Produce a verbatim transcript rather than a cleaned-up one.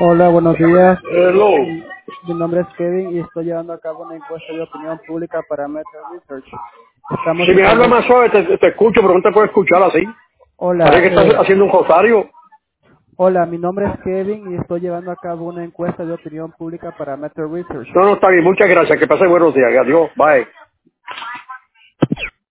Hola, buenos días. Hello. Mi, mi nombre es Kevin y estoy llevando a cabo una encuesta de opinión pública para Meta Research. Estamos Si me habla inform- más suave, te, te escucho, pero no te puedo escuchar así. Hola, Parece que estás eh, haciendo un rosario. hola, mi nombre es Kevin y estoy llevando a cabo una encuesta de opinión pública para Meta Research. No, no, está bien. Muchas gracias. Que pase buenos días. Adiós. Bye.